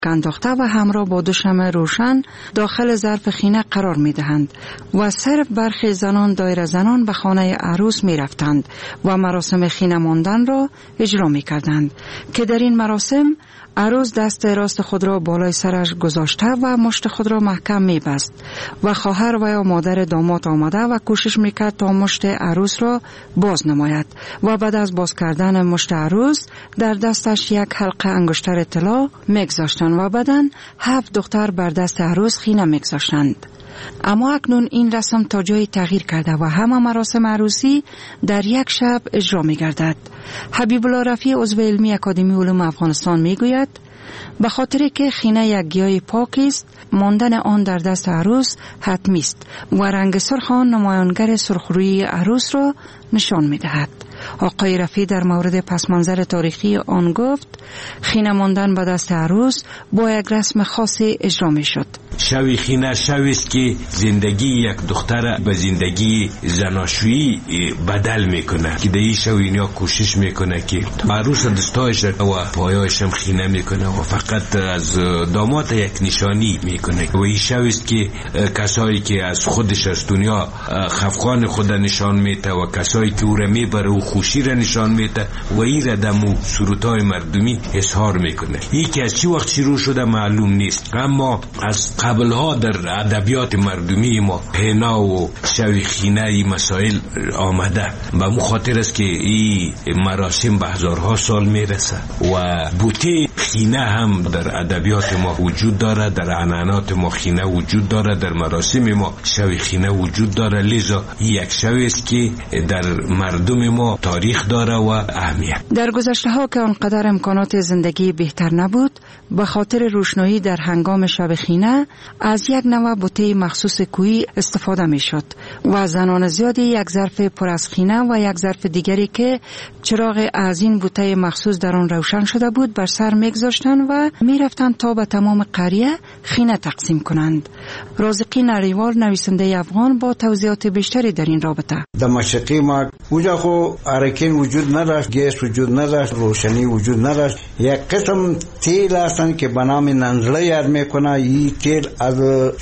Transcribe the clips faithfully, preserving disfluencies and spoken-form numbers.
انداخته و همراه با دو شمع روشن داخل ظرف خینه قرار می دهند و صرف برخی زنان دایره زنان به خانه عروس می رفتند و مراسم خینه ماندن را اجرا می کردند که در این مراسم عروس دست راست خود را بالای سرش گذاشته و مشت خود را محکم می بست و خواهر و یا مادر داماد آمده و کوشش می کرد تا مشت عروس را باز نماید و بعد از باز کردن مشت عروس در دستش یک حلقه انگشتر طلا می گذاشتند و بعداً هفت دختر بر دست عروس خینه می گذاشتند. اما اکنون این رسم تا جایی تغییر کرده و همه مراسم عروسی در یک شب اجرا می گردد. حبیب الله رفیع عضو علمی اکادمی علوم افغانستان می گوید به خاطر که خینه یک گیاه پاک است، ماندن آن در دست عروس حتمی است و رنگ سرخ آن نمایانگر سرخرویی عروس را نشان می دهد. آقای رفیع در مورد پس منظر تاریخی آن گفت خینه ماندن به دست عروس با یک رسم خاصی اجرا می شد. شوی خینه شوی است که زندگی یک دختر به زندگی زناشویی بدل میکنه که در این شوی اینیا کوشش میکنه که عروس دستایش و پایایش هم خینه میکنه و فقط از داماد یک نشانی میکنه و این شوی است که کسایی که از خودش از دنیا خفقان خود نشان میده و کسایی که او را میبره و خوشی را نشان میده و این را دمو سرودهای مردمی اظهار میکنه. این که از چی وقت شروع شده معلوم نیست، اما از قبل ها در ادبیات مردمی ما حنا و شوی خینه ای مسائل آمده. به مو خاطر است که این مراسم به هزارها سال میرسه و بوته خینه هم در ادبیات ما وجود داره، در عنعنات ما خینه وجود داره، در مراسم ما شوی خینه وجود داره. لذا یک شوی است که در مردم ما تاریخ داره و اهمیت. در گذشته ها که آنقدر امکانات زندگی بهتر نبود، به خاطر روشنایی در هنگام شب خینه از یک نوع بوته مخصوص کویی استفاده می شد و زنان زیادی یک ظرف پر از خینه و یک ظرف دیگری که چراغ از این بوته مخصوص در آن روشن شده بود بر سر می گذاشتند و می رفتند تا به تمام قریه خینه تقسیم کنند. رازقی نریوال نویسنده افغان با توضیحات بیشتری در این رابطه. در مشرقی ما اونجا خو ارکین وجود نداشت، گیس وجود نداشت، روشنی وجود نداشت. یک قسم تیل هستند که به نام ننزله یاد میکنه. این تیل از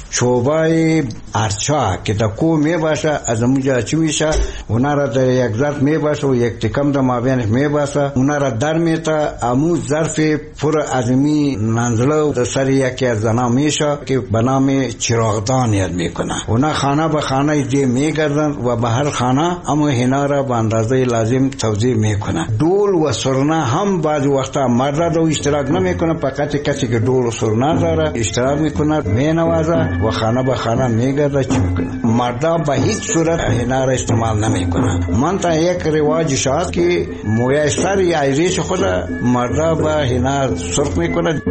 چوبای ارچا که در کو میباشه از اونجا چی میشه، اونا را در یک ظرف میباشه و یک تکم در مابینش میباشه، اونا را در میتا امو ظرف پر ازمی ننزله و سر یکی از زنا میشه که به نام چراغدان یاد میکنه. اونا خانه به خانه دی میگردن و به هر خانه اما هنا را به اندازه لازم توزیع میکنه. دول و سرنا هم بعض وقتا مرد رو اشتراک نمیکنه، فقط کسی که دول و سرنا داره اشتراک میکنه، مینوازه و خانه به خانه میگرده چی میکنه. مردا به هیچ صورت هنا را استعمال نمیکنه. من تا یک رواج شاید که موی سر یا ریش خود مردا به هنا سرخ میکنه.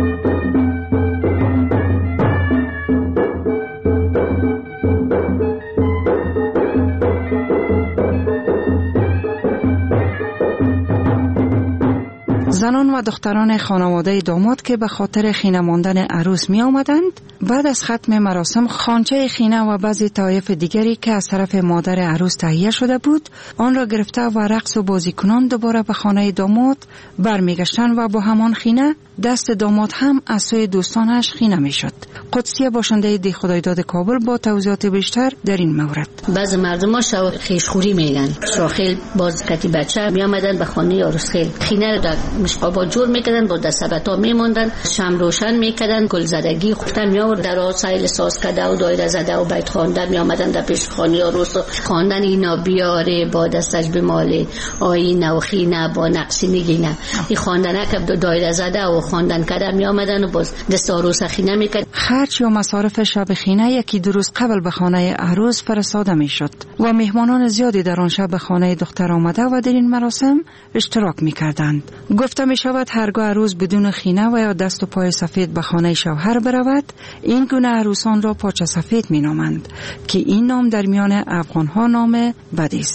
زنان و دختران خانواده داماد که به خاطر خینه ماندن عروس می آمدند، بعد از ختم مراسم خانچه خینه و بعضی طایف دیگری که از طرف مادر عروس تهیه شده بود آن را گرفته و رقص و بازی کنان دوباره به خانه داماد برمیگشتند و با همان خینه دست داماد هم از سوی دوستانش خینه می شد. قدسیه باشنده دی خدایداد کابل با توضیحات بیشتر در این مورد. بعض مردم ها شو خیشخوری میگن، شاخیل باز کتی بچه می آمدن به خانه عروس خیل خینه رو در مشقابا جور میکردن، با دستبتا میموندن، شم روشن میکردن، گل زدگی خوبتن می آورد در آسایل ساز کده و دایره زده و بیت خوانده می آمدن در پیش خانه عروس و خواندن اینا بیاره با دستش بماله آینه و خینه با نقصی میگینه. این خواندنه که دایره زده و خواندن کده می آمدن و باز دست عروس خینه میکرد. خرج یا مصارف شب خینه یکی دو روز قبل به خانه عروس فرستاده میشد و مهمانان زیادی در آن شب به خانه دختر آمده و در این مراسم اشتراک میکردند. گفته می شود هرگاه عروس بدون خینه و یا دست و پای سفید به خانه شوهر برود، این گونه عروسان را پاچه سفید می نامند که این نام در میان افغان ها نام بدی است.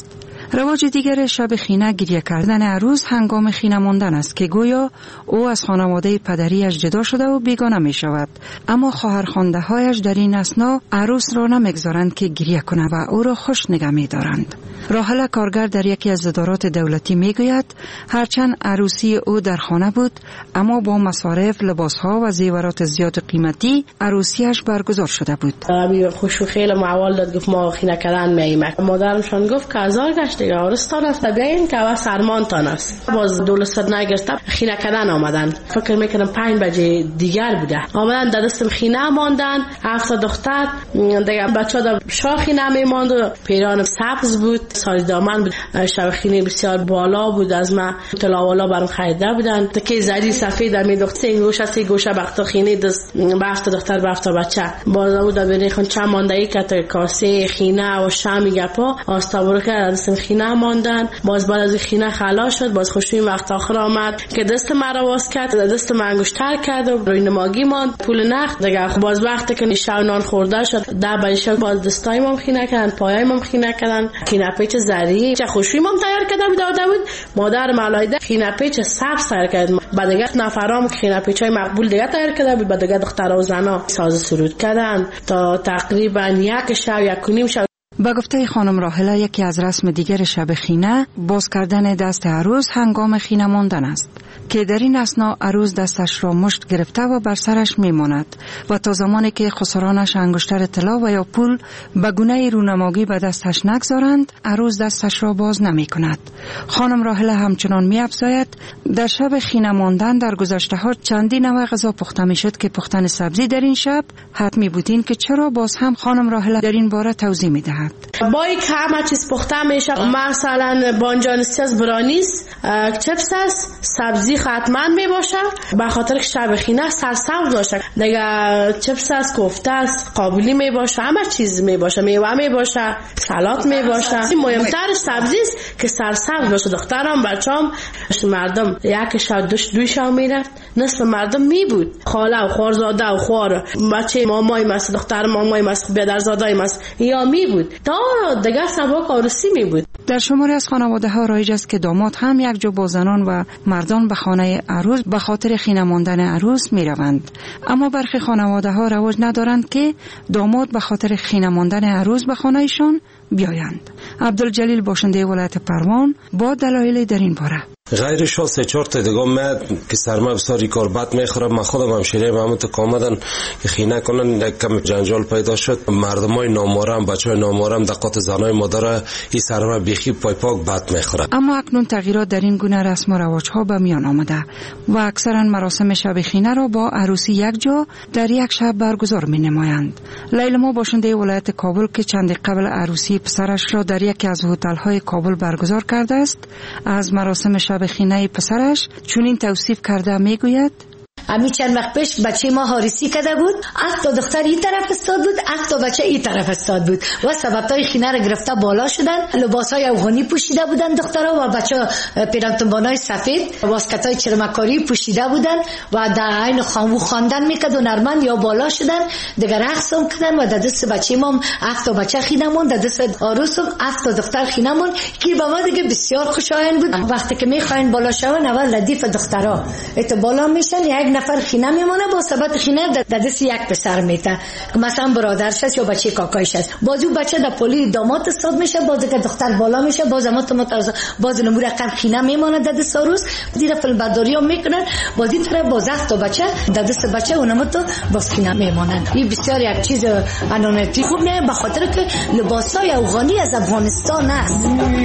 رواج دیگر شب خینه گریه کردن عروس هنگام خینه ماندن است که گویا او از خانواده پدریش جدا شده و بیگانه می شود، اما خواهرخوانده هایش در این اثنا عروس را نمیگذارند که گریه کنه و او را خوش نگه می دارند. راحله کارگر در یکی از ادارات دولتی می گوید هرچند عروسی او در خانه بود، اما با مصارف، لباسها و زیورات زیاد قیمتی عروسیش برگزار شده بود. ابی خوشو خیلی معول داد، گفت ما خینه کردن میایم. مادرمشان گفت که هزار گشت دیگه عروستان است، بیاین که اول سرمانتان است. باز دولت نگرفت، خینه کردن آمدن. فکر میکنم پنج بجه دیگر بوده. آمدن در دست خینه ماندن، هفت دختر دیگه بچه‌ها در شاخی نمیماند و پیران سبز بود، ساز دامن بود، شب خینه بسیار بالا بود، از ما تلاوالا برام خریده بودن. تکه زری سفید می دخت سه گوشه سه گوشه بخت خینه دست بخت دختر بخت بچه. باز بود ببینی خون چه ماندایی که کاسه خینه و شامی گپا آستابرو کرد دست خینه ماندن. باز بعد از خینه خلاص شد، باز خوشوی وقت آخر آمد که دست مرا واس کرد، دست من انگشتر کرد و روی نماگی ماند پول نقد دیگه. باز وقتی که شب نان خورده شد ده بجه باز دستای ما خینه کردن، پایای ما خینه کردن، خینه پیچ زری چه خوشوی ما تیار کرده بود داده بود. مادر مالایده خینه پیچ سبز تیار کرد، بعد دیگه نفرام خینه پیچای مقبول دیگه تیار کرده بود، بعد دیگه دخترها و زنا ساز سرود کردن تا تقریبا یک شب یک و نیم شب. با گفته خانم راحله یکی از رسم دیگر شب خینه باز کردن دست عروس هنگام خینه ماندن است که در این اثنا عروس دستش را مشت گرفته و بر سرش میماند و تا زمانی که خسرانش انگشتر طلا و یا پول به گونه رونمایی به دستش نگذارند عروس دستش را باز نمی کند. خانم راحله همچنان می افزاید در شب خینه ماندن در گذشته ها چندین نوع غذا پخته می شد که پختن سبزی در این شب حتمی بودین که چرا باز هم خانم راحله در این باره توضیح می دهد. با یک همه چیز پخته می شد، مثلا بانجانسی از برانیس، چپس است، سبزی حتما می باشه به خاطر که شب خینه سرسبز باشه دیگه. چپس است، کوفته است، قابلی می باشه، همه چیز می باشه، میوه می باشه، سالاد می باشه. مهمترش سبزی است که سرسبز باشه. دخترام بچه‌ام مردم یک شب دوش دوی شب میرفت، نصف مردم می بود، خاله و خوارزاده و خوار بچه مامای ماست، دختر مامای ماست، پدرزادای ماست یا می بود تا دیگه سباق عروسی می بود. در شماری از خانواده ها رایج است که داماد هم یک جا با زنان و مردان به خانه عروس به خاطر خینه ماندن عروس می روند، اما برخی خانواده ها رواج ندارند که داماد به خاطر خینه ماندن عروس به خانه ایشان بیایند. عبدالجلیل باشنده ولایت پروان با دلایل در این باره. غیرش ها سه چهار تا دیگه من که سرما بساری کار بد میخورم، من خودم همشیره همون تو کامدن که خینه کنن کم جنجال پیدا شد. مردمای نامارم بچهای نامارم دقات زنای مادر این سرما بیخی پای پاک بد میخوره. اما اکنون تغییرات در این گونه رسم و رواج ها به میان آمده و اکثرا مراسم شب خینه را با عروسی یک جا در یک شب برگزار می نمایند. لیلما باشنده ولایت کابل که چند قبل عروسی پسرش را در یکی از هتل های کابل برگزار کرده است از مراسم شب خینه پسرش چنین توصیف کرده میگوید: امی چند وقت پیش بچه ما حارسی کرده بود، از تا دختر این طرف استاد بود، از تا بچه این طرف استاد بود و سببتای خینه را گرفته بالا شدن، لباسای افغانی پوشیده بودن دخترها و بچه پیرانتنبانای سفید، واسکتای چرمکاری پوشیده بودن و در عین خامو خواندن میکرد و نرمن یا بالا شدن دیگه رقص هم کردن و در دست بچه ما از تا بچه خینه مون، در دست عروس هم از تا دختر خینه مون که با ما دیگه بسیار خوشایند بود. وقتی که میخواین بالا شون اول ردیف دخترها ات بالا میشن، یک نفر خینه میمونه با سبب خینه در دست یک پسر میته، مثلا برادرش است یا بچه کاکایش است. بازو بچه در پولی داماد استاد میشه، باز که دختر بالا میشه باز ما تو مترز باز نمور رقم خینه میمونه در دست عروس. دیره فیلم برداری هم میکنن، باز این طرف باز تا بچه در دست بچه اونم تو باز خینه میمونن. این بسیار یک چیز انانتی خوب نه، به خاطر که لباسای افغانی از افغانستان است.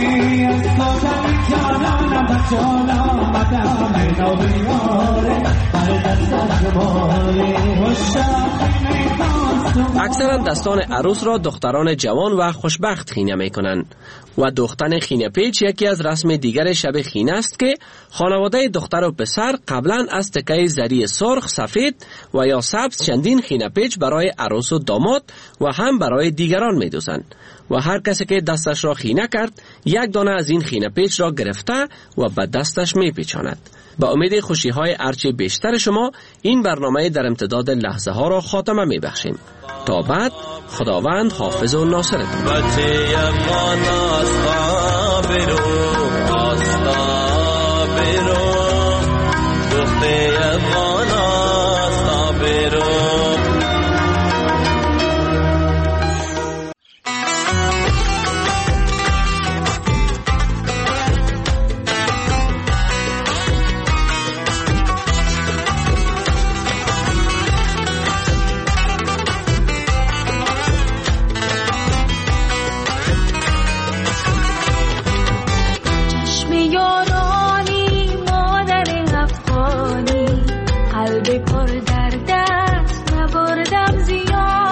اکثرا دستان عروس را دختران جوان و خوشبخت خینه می کنند و دوختن خینه پیچ یکی از رسم دیگر شب خینه است که خانواده دختر و پسر قبلا از تکه زری سرخ، سفید و یا سبز چندین خینه پیچ برای عروس و داماد و هم برای دیگران می دوزند و هر کسی که دستش را خینه کرد یک دانه از این خینه پیچ را گرفته و به دستش می پیچاند. با امید خوشی های ارچه بیشتر شما این برنامه در امتداد لحظه ها را خاتمه می بخشیم. تا بعد خداوند حافظ و ناصرتون. برو آستا برو دخته افغان آستا برو قلب پر در دست نبردم زیاد